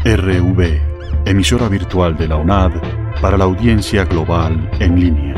RV, emisora virtual de la UNAD para la audiencia global en línea.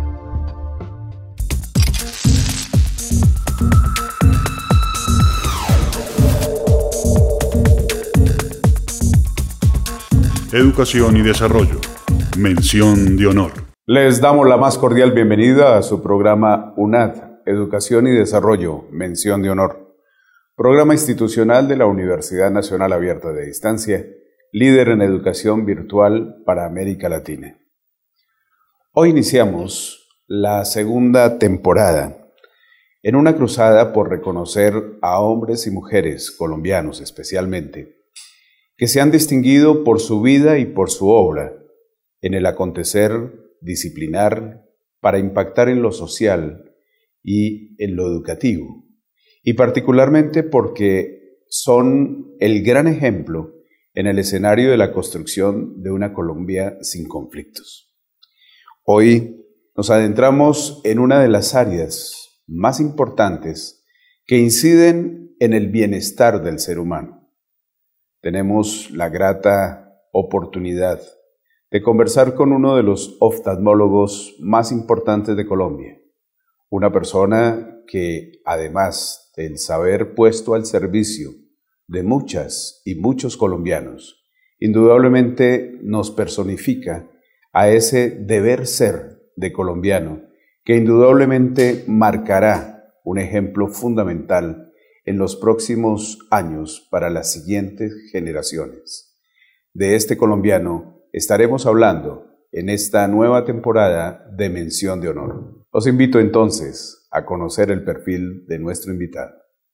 Educación y desarrollo. Mención de honor. Les damos la más cordial bienvenida a su programa UNAD, Educación y Desarrollo, Mención de Honor. Programa institucional de la Universidad Nacional Abierta de Distancia, líder en educación virtual para América Latina. Hoy iniciamos la segunda temporada en una cruzada por reconocer a hombres y mujeres colombianos especialmente, que se han distinguido por su vida y por su obra en el acontecer disciplinar para impactar en lo social y en lo educativo, y particularmente porque son el gran ejemplo en el escenario de la construcción de una Colombia sin conflictos. Hoy nos adentramos en una de las áreas más importantes que inciden en el bienestar del ser humano. Tenemos la grata oportunidad de conversar con uno de los oftalmólogos más importantes de Colombia, una persona que, además del saber puesto al servicio de muchas y muchos colombianos, indudablemente nos personifica a ese deber ser de colombiano que indudablemente marcará un ejemplo fundamental en los próximos años para las siguientes generaciones. De este colombiano estaremos hablando en esta nueva temporada de Mención de Honor. Los invito entonces a conocer el perfil de nuestro invitado.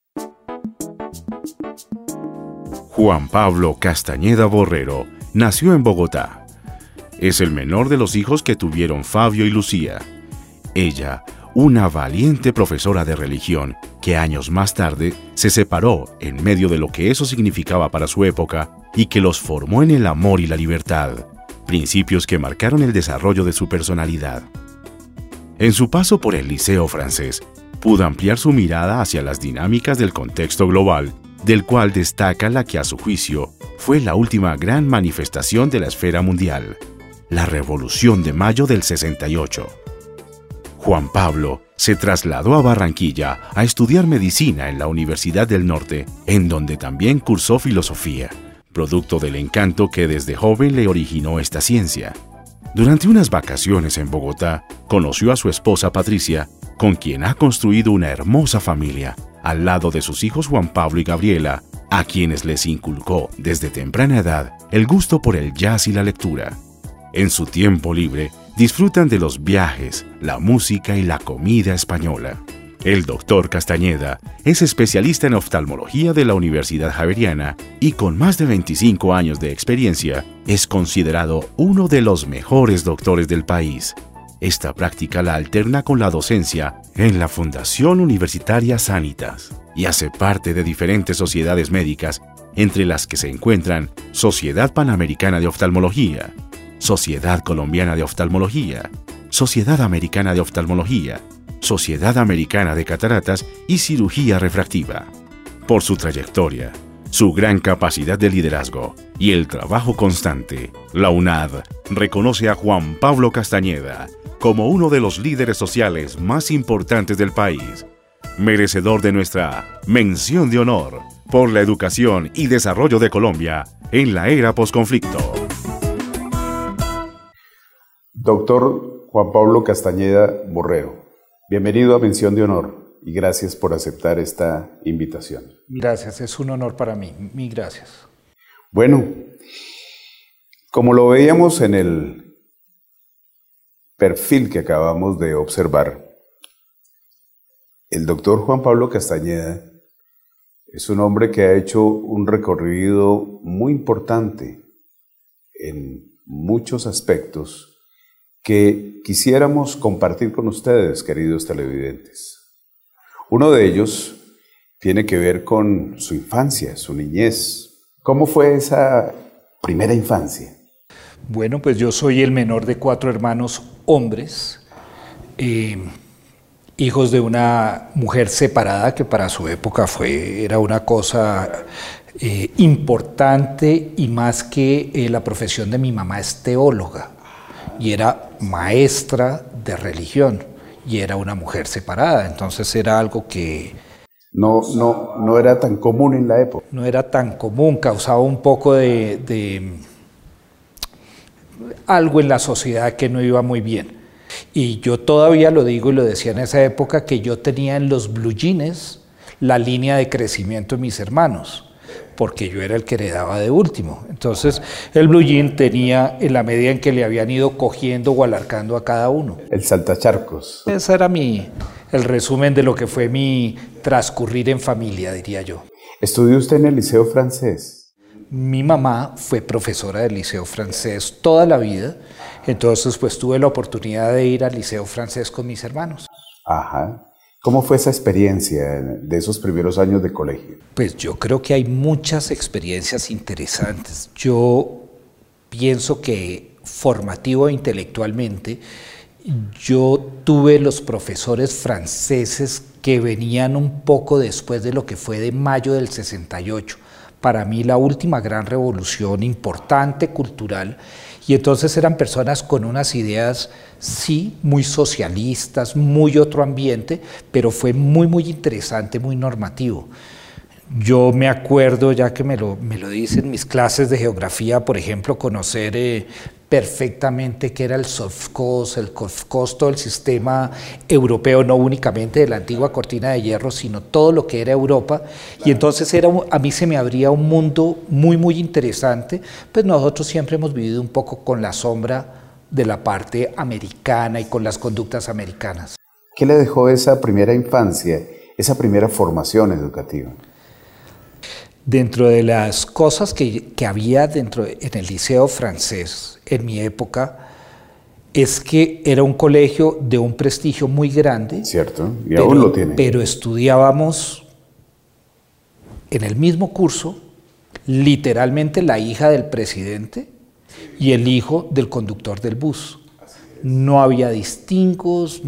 Juan Pablo Castañeda Borrero nació en Bogotá. Es el menor de los hijos que tuvieron Fabio y Lucía. Ella, una valiente profesora de religión que años más tarde se separó en medio de lo que eso significaba para su época y que los formó en el amor y la libertad, principios que marcaron el desarrollo de su personalidad. En su paso por el Liceo Francés, pudo ampliar su mirada hacia las dinámicas del contexto global, del cual destaca la que a su juicio fue la última gran manifestación de la esfera mundial, la Revolución de Mayo del 68. Juan Pablo se trasladó a Barranquilla a estudiar medicina en la Universidad del Norte, en donde también cursó filosofía, producto del encanto que desde joven le originó esta ciencia. Durante unas vacaciones en Bogotá, conoció a su esposa Patricia, con quien ha construido una hermosa familia, al lado de sus hijos Juan Pablo y Gabriela, a quienes les inculcó desde temprana edad el gusto por el jazz y la lectura. En su tiempo libre, disfrutan de los viajes, la música y la comida española. El doctor Castañeda es especialista en oftalmología de la Universidad Javeriana y con más de 25 años de experiencia, es considerado uno de los mejores doctores del país. Esta práctica la alterna con la docencia en la Fundación Universitaria Sanitas y hace parte de diferentes sociedades médicas, entre las que se encuentran Sociedad Panamericana de Oftalmología, Sociedad Colombiana de Oftalmología, Sociedad Americana de Oftalmología, Sociedad Americana de Cataratas y Cirugía Refractiva. Por su trayectoria, su gran capacidad de liderazgo y el trabajo constante, la UNAD reconoce a Juan Pablo Castañeda como uno de los líderes sociales más importantes del país, merecedor de nuestra mención de honor por la educación y desarrollo de Colombia en la era posconflicto. Doctor Juan Pablo Castañeda Borrero, bienvenido a Mención de Honor y gracias por aceptar esta invitación. Gracias, es un honor para mí. Mil gracias. Bueno, como lo veíamos en el perfil que acabamos de observar, el doctor Juan Pablo Castañeda es un hombre que ha hecho un recorrido muy importante en muchos aspectos que quisiéramos compartir con ustedes, queridos televidentes. Uno de ellos tiene que ver con su infancia, su niñez. ¿Cómo fue esa primera infancia? Bueno, pues yo soy el menor de 4 hermanos hombres, hijos de una mujer separada que para su época era una cosa importante, y más que la profesión de mi mamá es teóloga y era maestra de religión y era una mujer separada, entonces era algo que no era tan común en la época. no era tan común, causaba un poco de algo en la sociedad que no iba muy bien. Y yo todavía lo digo y lo decía en esa época, que yo tenía en los blue jeans la línea de crecimiento de mis hermanos, porque yo era el que heredaba de último. Entonces el blue jean tenía, en la medida en que le habían ido cogiendo o alargando a cada uno. El saltacharcos. Ese era el resumen de lo que fue mi transcurrir en familia, diría yo. ¿Estudió usted en el Liceo Francés? Mi mamá fue profesora del Liceo Francés toda la vida, entonces pues tuve la oportunidad de ir al Liceo Francés con mis hermanos. Ajá. ¿Cómo fue esa experiencia de esos primeros años de colegio? Pues yo creo que hay muchas experiencias interesantes. Yo pienso que formativo e intelectualmente, yo tuve los profesores franceses que venían un poco después de lo que fue de mayo del 68. Para mí la última gran revolución importante, cultural, y entonces eran personas con unas ideas, sí, muy socialistas, muy otro ambiente, pero fue muy, muy interesante, muy normativo. Yo me acuerdo, ya que me lo dicen, mis clases de geografía, por ejemplo, conocer perfectamente qué era el Sovkhoz, el Kolkhoz, todo el sistema europeo, no únicamente de la antigua cortina de hierro, sino todo lo que era Europa, y entonces a mí se me abría un mundo muy, muy interesante. Pues nosotros siempre hemos vivido un poco con la sombra de la parte americana y con las conductas americanas. ¿Qué le dejó esa primera infancia, esa primera formación educativa? Dentro de las cosas que había en el Liceo Francés en mi época, es que era un colegio de un prestigio muy grande. Cierto, y aún lo tiene. Pero estudiábamos en el mismo curso, literalmente la hija del presidente y el hijo del conductor del bus. No había distingos,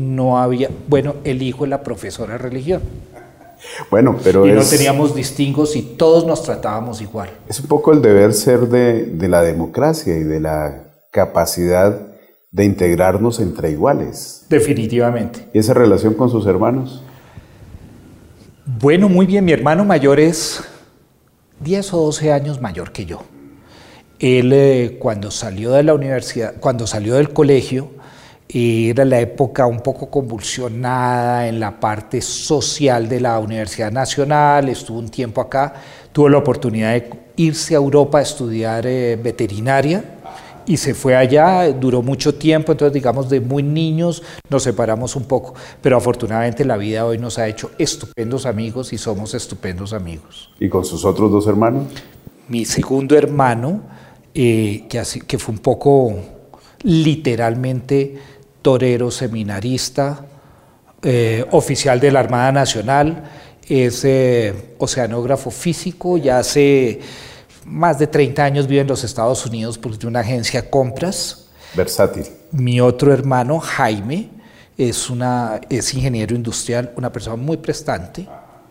el hijo de la profesora de religión. Bueno, pero y no teníamos distingos y todos nos tratábamos igual. Es un poco el deber ser de la democracia y de la capacidad de integrarnos entre iguales. Definitivamente. ¿Y esa relación con sus hermanos? Bueno, muy bien. Mi hermano mayor es 10 o 12 años mayor que yo. Él cuando salió de la universidad, cuando salió del colegio, era la época un poco convulsionada en la parte social de la Universidad Nacional, estuvo un tiempo acá, tuvo la oportunidad de irse a Europa a estudiar veterinaria y se fue allá, duró mucho tiempo, entonces digamos de muy niños nos separamos un poco, pero afortunadamente la vida hoy nos ha hecho estupendos amigos y somos estupendos amigos. ¿Y con sus otros dos hermanos? Mi segundo hermano, que fue un poco literalmente torero, seminarista, oficial de la Armada Nacional, es oceanógrafo físico, ya hace más de 30 años vive en los Estados Unidos por una agencia de compras. Versátil. Mi otro hermano, Jaime, es ingeniero industrial, una persona muy prestante,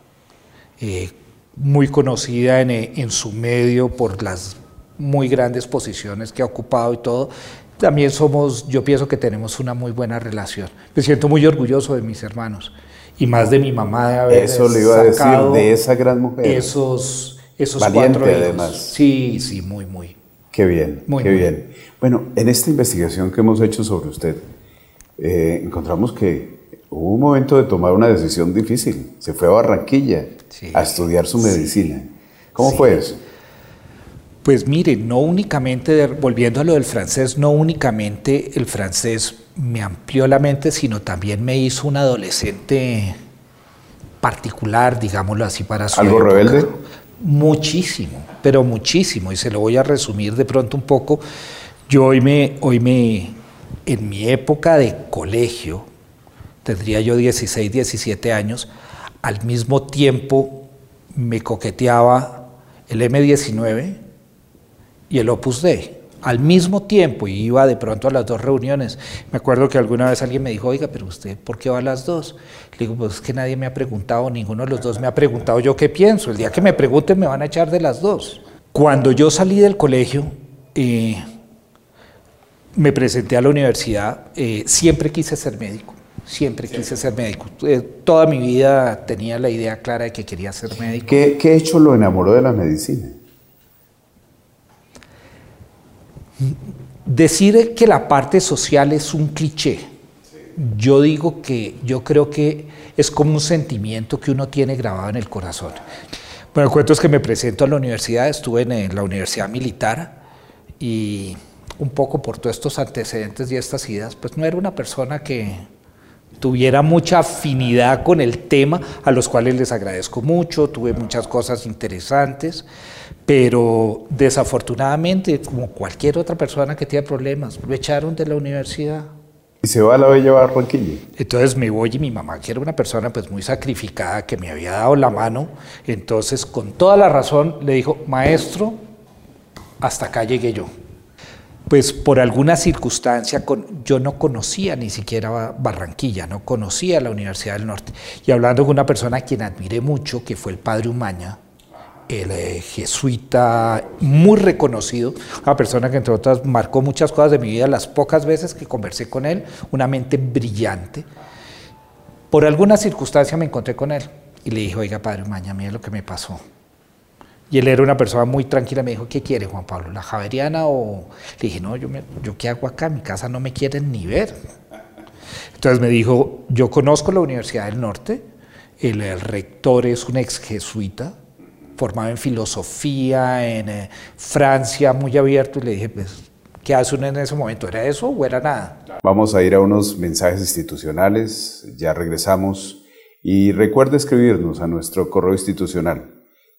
muy conocida en su medio por las muy grandes posiciones que ha ocupado y todo. También yo pienso que tenemos una muy buena relación. Me siento muy orgulloso de mis hermanos y más de mi mamá de haber Eso le iba a decir, de esa gran mujer. Esos valiente 4 hijos. Además. Sí, muy. Qué bien, qué bien. Bueno, en esta investigación que hemos hecho sobre usted, encontramos que hubo un momento de tomar una decisión difícil. Se fue a Barranquilla a estudiar su medicina. ¿Cómo fue eso? Pues mire, no únicamente, volviendo a lo del francés, no únicamente el francés me amplió la mente, sino también me hizo un adolescente particular, digámoslo así, para su ¿Algo época. rebelde? Muchísimo, pero muchísimo, y se lo voy a resumir de pronto un poco. Yo en mi época de colegio, tendría yo 16, 17 años, al mismo tiempo me coqueteaba el M19 y el Opus Dei. al mismo tiempo y iba de pronto a las 2 reuniones. Me acuerdo que alguna vez alguien me dijo, oiga, pero usted, ¿por qué va a las 2? Le digo, pues es que nadie me ha preguntado, ninguno de los dos me ha preguntado yo qué pienso. El día que me pregunten me van a echar de las 2. Cuando yo salí del colegio, me presenté a la universidad, siempre quise ser médico. Siempre quise ser médico. Toda mi vida tenía la idea clara de que quería ser médico. ¿Qué hecho lo enamoró de la medicina? Decir que la parte social es un cliché. Yo creo que es como un sentimiento que uno tiene grabado en el corazón. Bueno, el cuento es que me presento a la universidad, estuve en la Universidad Militar y un poco por todos estos antecedentes y estas ideas, pues no era una persona que tuviera mucha afinidad con el tema, a los cuales les agradezco mucho, tuve muchas cosas interesantes, pero desafortunadamente, como cualquier otra persona que tiene problemas, lo echaron de la universidad. ¿Y se va a la bella Barranquilla? Entonces me voy y mi mamá, que era una persona pues muy sacrificada, que me había dado la mano, entonces con toda la razón le dijo, maestro, hasta acá llegué yo. Pues por alguna circunstancia, yo no conocía ni siquiera Barranquilla, no conocía la Universidad del Norte. Y hablando con una persona a quien admiré mucho, que fue el padre Umaña, el jesuita muy reconocido, una persona que entre otras marcó muchas cosas de mi vida, las pocas veces que conversé con él, una mente brillante. Por alguna circunstancia me encontré con él y le dije, oiga, padre Umaña, mire lo que me pasó. Y él era una persona muy tranquila, me dijo, ¿qué quiere, Juan Pablo? ¿La javeriana o...? Le dije, no, yo ¿qué hago acá? En mi casa no me quieren ni ver. Entonces me dijo, yo conozco la Universidad del Norte, el rector es un ex jesuita, formado en filosofía, en Francia, muy abierto, y le dije, pues, ¿qué hace uno en ese momento? ¿Era eso o era nada? Vamos a ir a unos mensajes institucionales, ya regresamos, y recuerda escribirnos a nuestro correo institucional,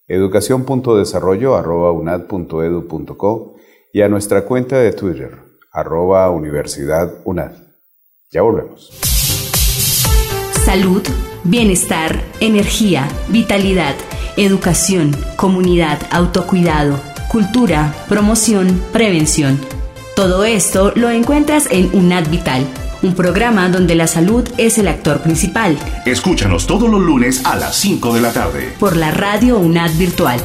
educacion.desarrollo@unad.edu.co y a nuestra cuenta de Twitter, @universidadunad. Ya volvemos. Salud, bienestar, energía, vitalidad, educación, comunidad, autocuidado, cultura, promoción, prevención. Todo esto lo encuentras en UNAD Vital, un programa donde la salud es el actor principal. Escúchanos todos los lunes a las 5 de la tarde. Por la radio UNAD Virtual.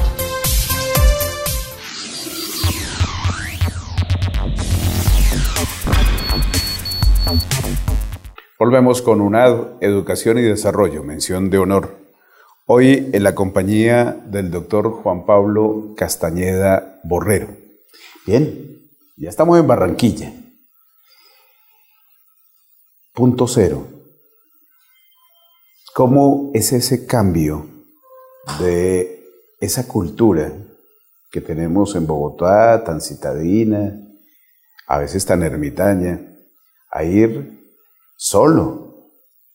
Volvemos con UNAD, Educación y Desarrollo, mención de honor. Hoy en la compañía del doctor Juan Pablo Castañeda Borrero. Bien, ya estamos en Barranquilla. Punto cero. ¿Cómo es ese cambio de esa cultura que tenemos en Bogotá, tan citadina, a veces tan ermitaña, a ir solo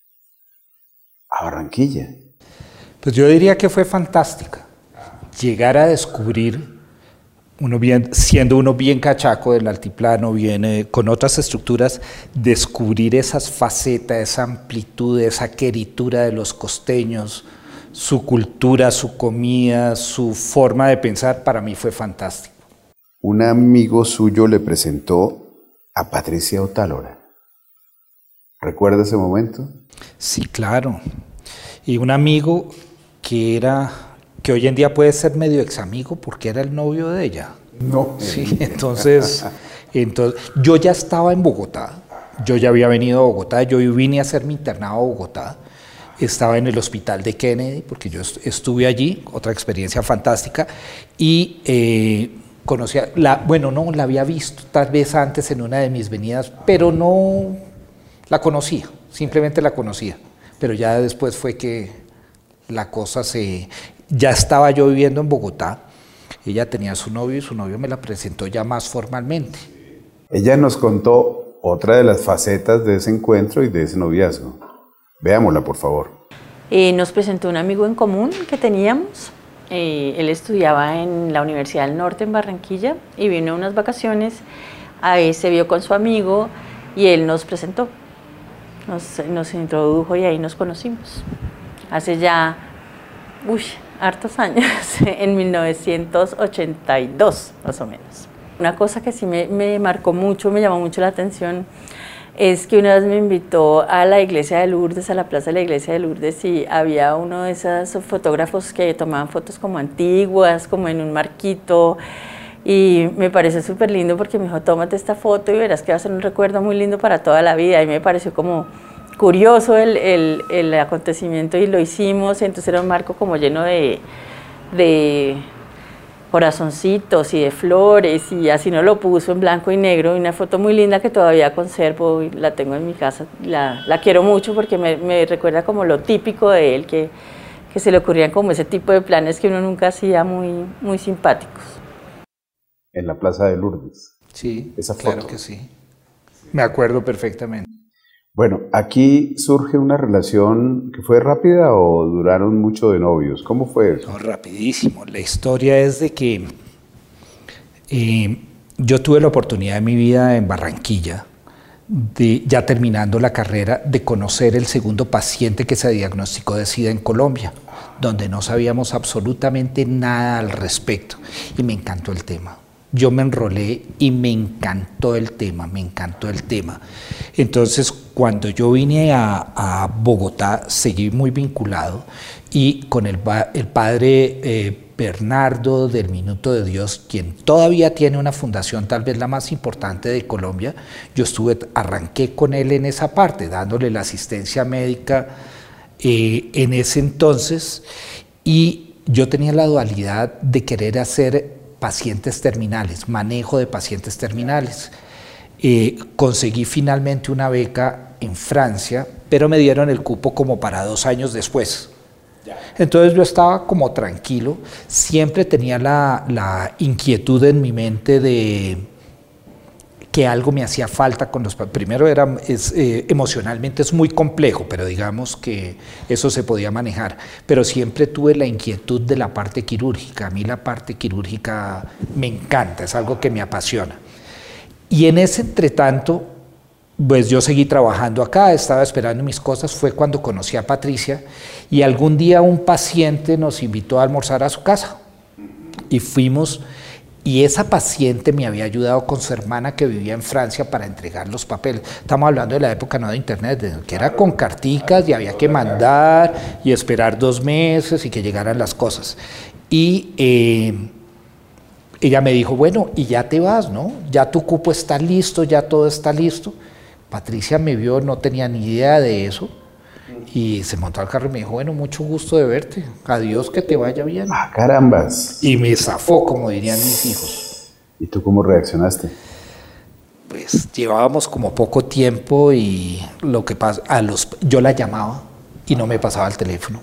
a Barranquilla? Pues yo diría que fue fantástica. Llegar a descubrir, siendo uno bien cachaco del altiplano, con otras estructuras, descubrir esas facetas, esa amplitud, esa queritura de los costeños, su cultura, su comida, su forma de pensar, para mí fue fantástico. Un amigo suyo le presentó a Patricia Otálora. ¿Recuerda ese momento? Sí, claro. Y un amigo que hoy en día puede ser medio examigo porque era el novio de ella. No. Sí, entonces yo ya estaba en Bogotá, yo ya había venido a Bogotá, yo vine a hacer mi internado a Bogotá, estaba en el hospital de Kennedy porque yo estuve allí, otra experiencia fantástica, y conocía, la había visto tal vez antes en una de mis venidas, pero no la conocía, simplemente la conocía, pero ya después fue que la cosa ya estaba yo viviendo en Bogotá, ella tenía a su novio y su novio me la presentó ya más formalmente. Ella nos contó otra de las facetas de ese encuentro y de ese noviazgo. Veámosla, por favor. Nos presentó un amigo en común que teníamos. Él estudiaba en la Universidad del Norte en Barranquilla y vino a unas vacaciones. Ahí se vio con su amigo y él nos presentó. Nos introdujo y ahí nos conocimos. Hace ya, hartos años, en 1982 más o menos. Una cosa que sí me marcó mucho, me llamó mucho la atención, es que una vez me invitó a la iglesia de Lourdes, a la plaza de la iglesia de Lourdes, y había uno de esos fotógrafos que tomaban fotos como antiguas, como en un marquito, y me pareció súper lindo porque me dijo, tómate esta foto y verás que va a ser un recuerdo muy lindo para toda la vida, y me pareció como curioso el acontecimiento y lo hicimos. Entonces era un marco como lleno de corazoncitos y de flores, y así nos lo puso en blanco y negro, y una foto muy linda que todavía conservo y la tengo en mi casa. La quiero mucho porque me recuerda como lo típico de él, que se le ocurrían como ese tipo de planes que uno nunca hacía, muy, muy simpáticos. En la Plaza de Lourdes. Sí, esa foto. Claro que sí. Me acuerdo perfectamente. Bueno, aquí surge una relación que fue rápida o duraron mucho de novios. ¿Cómo fue eso? No, rapidísimo. La historia es de que yo tuve la oportunidad en mi vida en Barranquilla, ya terminando la carrera, de conocer el segundo paciente que se diagnosticó de SIDA en Colombia, donde no sabíamos absolutamente nada al respecto, y me encantó el tema. Yo me enrolé y me encantó el tema. Entonces, cuando yo vine a Bogotá, seguí muy vinculado, y con el padre Bernardo del Minuto de Dios, quien todavía tiene una fundación, tal vez la más importante de Colombia, yo arranqué con él en esa parte, dándole la asistencia médica en ese entonces, y yo tenía la dualidad de querer hacer pacientes terminales, manejo de pacientes terminales. Conseguí finalmente una beca en Francia, pero me dieron el cupo como para 2 años después. Entonces yo estaba como tranquilo, siempre tenía la inquietud en mi mente de que algo me hacía falta con los pacientes. Primero emocionalmente es muy complejo, pero digamos que eso se podía manejar, pero siempre tuve la inquietud de la parte quirúrgica. A mí la parte quirúrgica me encanta, es algo que me apasiona. Y en ese entretanto, pues yo seguí trabajando acá, estaba esperando mis cosas. Fue cuando conocí a Patricia, y algún día un paciente nos invitó a almorzar a su casa y fuimos, y esa paciente me había ayudado con su hermana que vivía en Francia para entregar los papeles. Estamos hablando de la época no de internet, que era con carticas y había que mandar y esperar 2 meses y que llegaran las cosas. Y ella me dijo, bueno, y ya te vas, ¿no? Ya tu cupo está listo, ya todo está listo. Patricia me vio, no tenía ni idea de eso, y se montó al carro y me dijo, bueno, mucho gusto de verte, adiós, que te vaya bien. ¡Ah, carambas! Y me zafó, como dirían mis hijos. ¿Y tú cómo reaccionaste? Pues llevábamos como poco tiempo, y lo que pasa, yo la llamaba y no me pasaba el teléfono.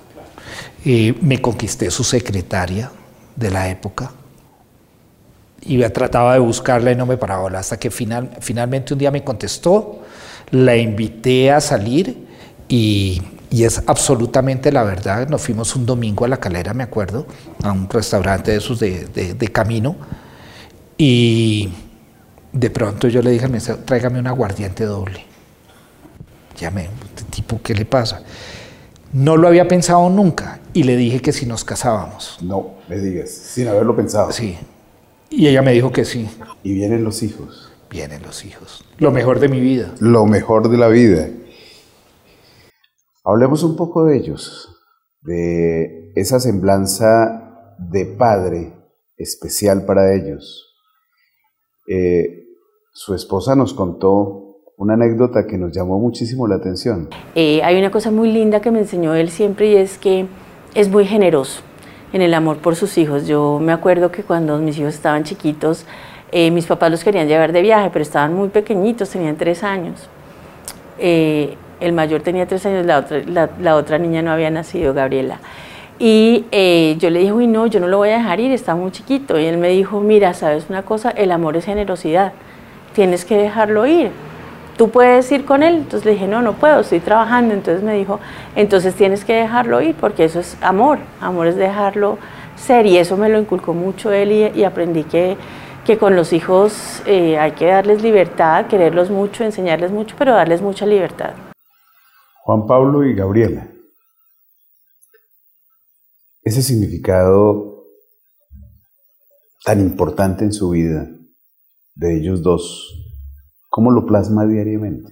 Me conquisté su secretaria de la época, y trataba de buscarla y no me paraba, hasta que finalmente un día me contestó, la invité a salir, y es absolutamente la verdad. Nos fuimos un domingo a La Calera, me acuerdo, a un restaurante de esos de camino, y de pronto yo le dije al mesero, tráigame un aguardiente doble. Este tipo, ¿qué le pasa? No lo había pensado nunca, y le dije que si nos casábamos. No me digas, sin haberlo pensado. Sí. Y ella me dijo que sí. Y vienen los hijos. Vienen los hijos. Lo mejor de mi vida. Lo mejor de la vida. Hablemos un poco de ellos, de esa semblanza de padre especial para ellos. Su esposa nos contó una anécdota que nos llamó muchísimo la atención. Hay una cosa muy linda que me enseñó él siempre, y es que es muy generoso en el amor por sus hijos. Yo me acuerdo que cuando mis hijos estaban chiquitos, mis papás los querían llevar de viaje, pero estaban muy pequeñitos, tenían 3 años. El mayor tenía 3 años, la otra niña no había nacido, Gabriela. Y yo le dije, uy, no, yo no lo voy a dejar ir, está muy chiquito. Y él me dijo, mira, ¿sabes una cosa? El amor es generosidad, tienes que dejarlo ir. ¿Tú puedes ir con él? Entonces le dije, no puedo, estoy trabajando. Entonces me dijo, entonces tienes que dejarlo ir, porque eso es amor es dejarlo ser. Y eso me lo inculcó mucho él, y aprendí que con los hijos hay que darles libertad, quererlos mucho, enseñarles mucho, pero darles mucha libertad. Juan Pablo y Gabriela, ese significado tan importante en su vida, de ellos dos, ¿cómo lo plasma diariamente?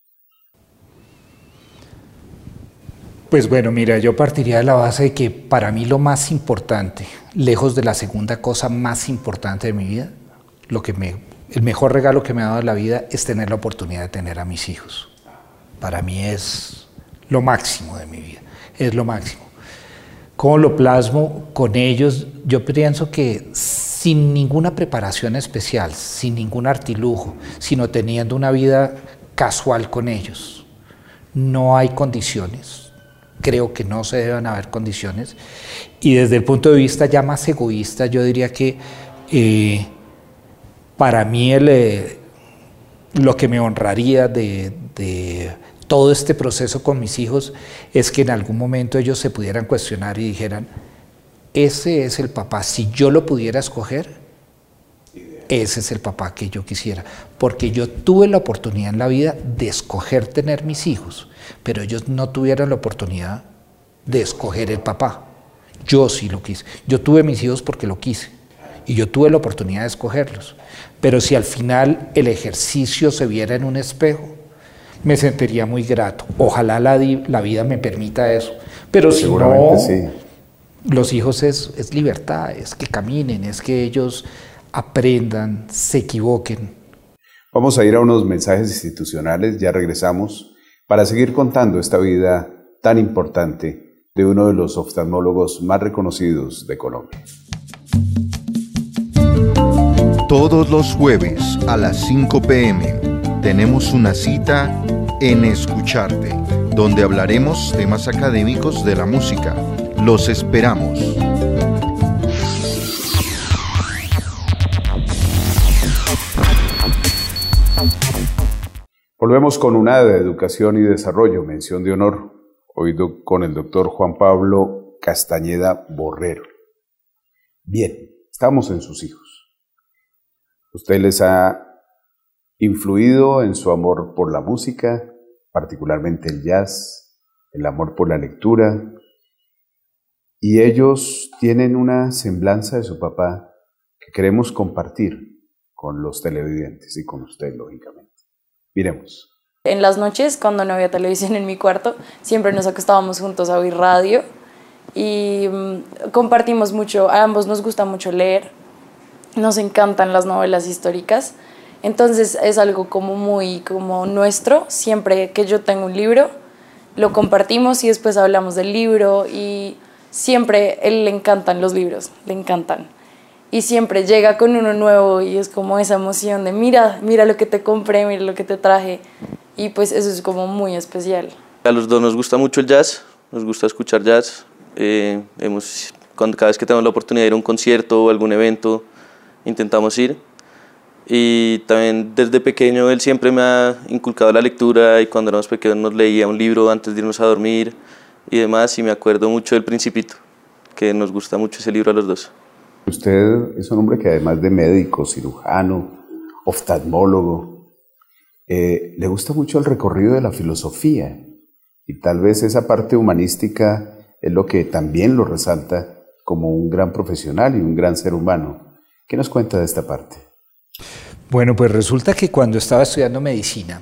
Pues bueno, mira, yo partiría de la base de que para mí lo más importante, lejos de la segunda cosa más importante de mi vida, el mejor regalo que me ha dado la vida es tener la oportunidad de tener a mis hijos. Para mí es lo máximo de mi vida, es lo máximo. ¿Cómo lo plasmo con ellos? Yo pienso que sin ninguna preparación especial, sin ningún artilujo, sino teniendo una vida casual con ellos, no hay condiciones. Creo que no se deben haber condiciones. Y desde el punto de vista ya más egoísta, yo diría que para mí lo que me honraría de todo este proceso con mis hijos es que en algún momento ellos se pudieran cuestionar y dijeran, ese es el papá, si yo lo pudiera escoger, ese es el papá que yo quisiera, porque yo tuve la oportunidad en la vida de escoger tener mis hijos, pero ellos no tuvieron la oportunidad de escoger el papá. Yo sí lo quise, yo tuve mis hijos porque lo quise y yo tuve la oportunidad de escogerlos, pero si al final el ejercicio se viera en un espejo, me sentiría muy grato. Ojalá la vida me permita eso, pero si no, sí. Los hijos es libertad, es que caminen, es que ellos aprendan, se equivoquen. Vamos a ir a unos mensajes institucionales, ya regresamos, para seguir contando esta vida tan importante de uno de los oftalmólogos más reconocidos de Colombia. Todos los jueves a las 5 p.m. tenemos una cita en Escucharte, donde hablaremos temas académicos de la música. Los esperamos. Volvemos con UNAD de Educación y Desarrollo, mención de honor, hoy con el doctor Juan Pablo Castañeda Borrero. Bien, estamos en sus hijos. ¿Usted les ha influido en su amor por la música, particularmente el jazz, el amor por la lectura? Y ellos tienen una semblanza de su papá que queremos compartir con los televidentes y con usted, lógicamente. Miremos. En las noches, cuando no había televisión en mi cuarto, siempre nos acostábamos juntos a oír radio y compartimos mucho. A ambos nos gusta mucho leer, nos encantan las novelas históricas. Entonces es algo muy nuestro. Siempre que yo tengo un libro, lo compartimos y después hablamos del libro. Y siempre a él le encantan los libros, le encantan. Y siempre llega con uno nuevo y es como esa emoción de mira lo que te compré, mira lo que te traje. Y pues eso es como muy especial. A los dos nos gusta mucho el jazz, nos gusta escuchar jazz. Cada vez que tenemos la oportunidad de ir a un concierto o algún evento, intentamos ir. Y también desde pequeño él siempre me ha inculcado la lectura y cuando éramos pequeños nos leía un libro antes de irnos a dormir y demás. Y me acuerdo mucho del Principito, que nos gusta mucho ese libro a los dos. Usted es un hombre que además de médico, cirujano, oftalmólogo, le gusta mucho el recorrido de la filosofía y tal vez esa parte humanística es lo que también lo resalta como un gran profesional y un gran ser humano. ¿Qué nos cuenta de esta parte? Bueno, pues resulta que cuando estaba estudiando medicina,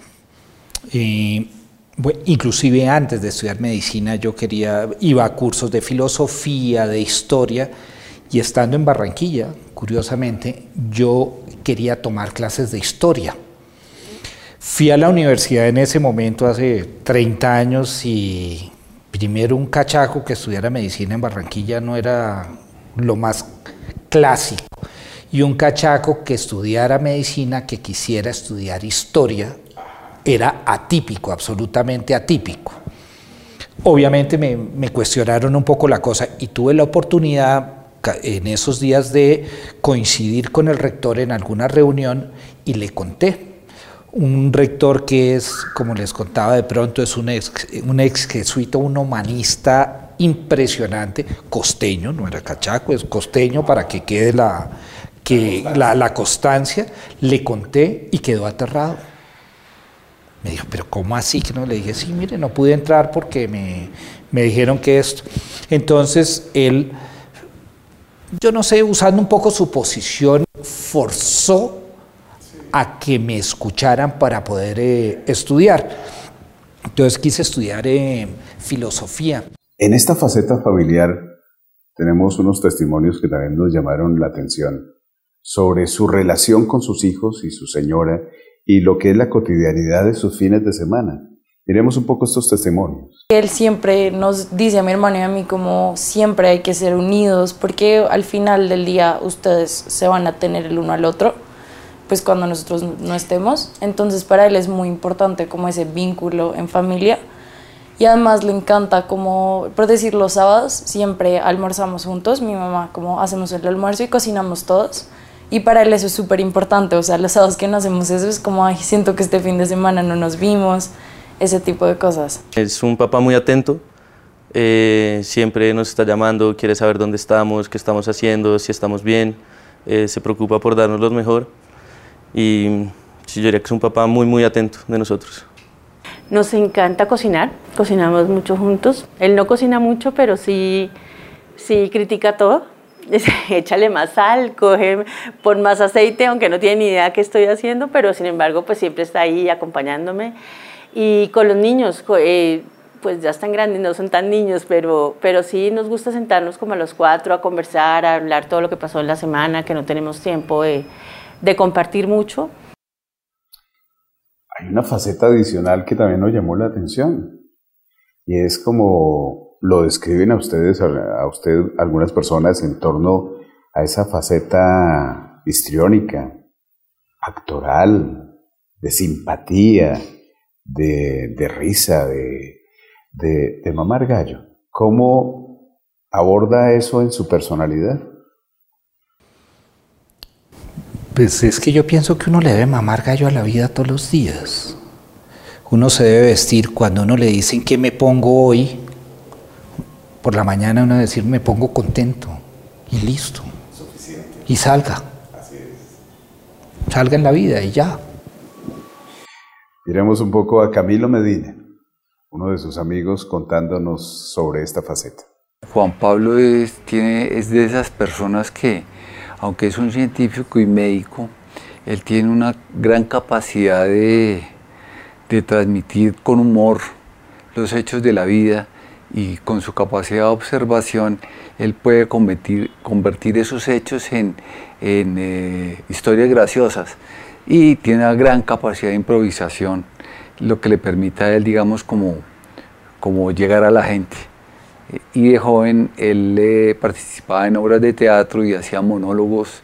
inclusive antes de estudiar medicina, iba a cursos de filosofía, de historia. Y estando en Barranquilla, curiosamente, yo quería tomar clases de historia. Fui a la universidad en ese momento, hace 30 años, y primero un cachaco que estudiara medicina en Barranquilla no era lo más clásico. Y un cachaco que estudiara medicina, que quisiera estudiar historia, era atípico, absolutamente atípico. Obviamente me cuestionaron un poco la cosa y tuve la oportunidad en esos días de coincidir con el rector en alguna reunión y le conté. Un rector que es, como les contaba de pronto, es un ex jesuita, un humanista impresionante, costeño, no era cachaco, es costeño para que quede la constancia. Le conté y quedó aterrado. Me dijo, ¿pero cómo así? Que no, le dije, sí, mire, no pude entrar porque me dijeron que esto. Entonces él, yo no sé, usando un poco su posición, forzó a que me escucharan para poder estudiar. Entonces quise estudiar filosofía. En esta faceta familiar tenemos unos testimonios que también nos llamaron la atención sobre su relación con sus hijos y su señora y lo que es la cotidianidad de sus fines de semana. Miremos un poco estos testimonios. Él siempre nos dice a mi hermano y a mí como siempre hay que ser unidos porque al final del día ustedes se van a tener el uno al otro, pues cuando nosotros no estemos. Entonces para él es muy importante como ese vínculo en familia y además le encanta como, por decir, los sábados siempre almorzamos juntos, mi mamá como hacemos el almuerzo y cocinamos todos. Y para él eso es súper importante, o sea, los sábados que no hacemos eso es como, ay, siento que este fin de semana no nos vimos, ese tipo de cosas. Es un papá muy atento, siempre nos está llamando, quiere saber dónde estamos, qué estamos haciendo, si estamos bien, se preocupa por darnos lo mejor y yo diría que es un papá muy, muy atento de nosotros. Nos encanta cocinar, cocinamos mucho juntos. Él no cocina mucho, pero sí critica todo. Échale más sal, pon más aceite, aunque no tiene ni idea qué estoy haciendo, pero sin embargo pues siempre está ahí acompañándome. Y con los niños, pues ya están grandes, no son tan niños, pero sí nos gusta sentarnos como a los 4 a conversar, a hablar todo lo que pasó en la semana, que no tenemos tiempo de compartir mucho. Hay una faceta adicional que también nos llamó la atención y es como lo describen a usted algunas personas en torno a esa faceta histriónica, actoral, de simpatía, de risa, de mamar gallo. ¿Cómo aborda eso en su personalidad? Pues es que yo pienso que uno le debe mamar gallo a la vida todos los días. Uno se debe vestir cuando uno le dicen qué me pongo hoy. Por la mañana uno decir me pongo contento y listo. Suficiente. Y salga. Así es. Salga en la vida y ya. Miremos un poco a Camilo Medina, uno de sus amigos, contándonos sobre esta faceta. Juan Pablo es de esas personas que, aunque es un científico y médico, él tiene una gran capacidad de transmitir con humor los hechos de la vida y con su capacidad de observación él puede convertir esos hechos en historias graciosas y tiene una gran capacidad de improvisación, lo que le permite a él, digamos, como llegar a la gente. Y de joven él participaba en obras de teatro y hacía monólogos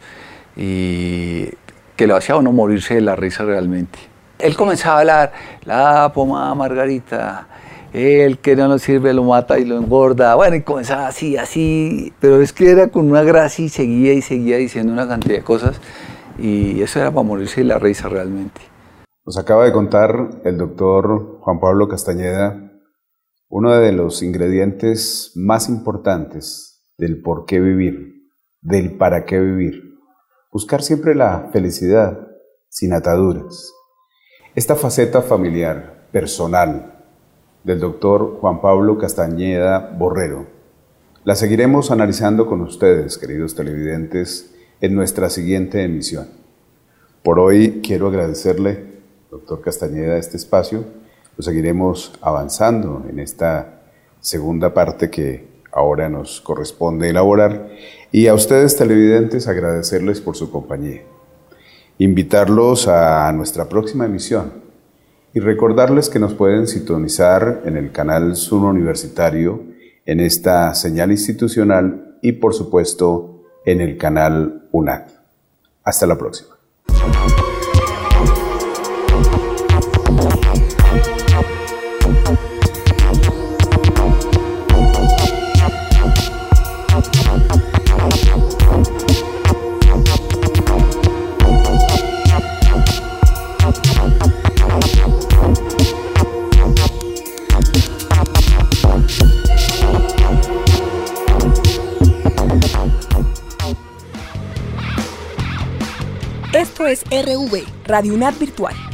y que lo hacía a uno morirse de la risa realmente. Él comenzaba a hablar, la pomada Margarita, el que no lo sirve lo mata y lo engorda, bueno, y comenzaba así, pero es que era con una gracia y seguía diciendo una cantidad de cosas y eso era para morirse de la risa realmente. Nos acaba de contar el doctor Juan Pablo Castañeda uno de los ingredientes más importantes del por qué vivir, del para qué vivir. Buscar siempre la felicidad, sin ataduras. Esta faceta familiar, personal, del doctor Juan Pablo Castañeda Borrero, la seguiremos analizando con ustedes, queridos televidentes, en nuestra siguiente emisión. Por hoy quiero agradecerle, doctor Castañeda, este espacio. Lo seguiremos avanzando en esta segunda parte que ahora nos corresponde elaborar. Y a ustedes, televidentes, agradecerles por su compañía. Invitarlos a nuestra próxima emisión y recordarles que nos pueden sintonizar en el canal Zuno Universitario, en esta señal institucional y, por supuesto, en el canal UNAD. Hasta la próxima. Esto es RV, Radio UNAD Virtual.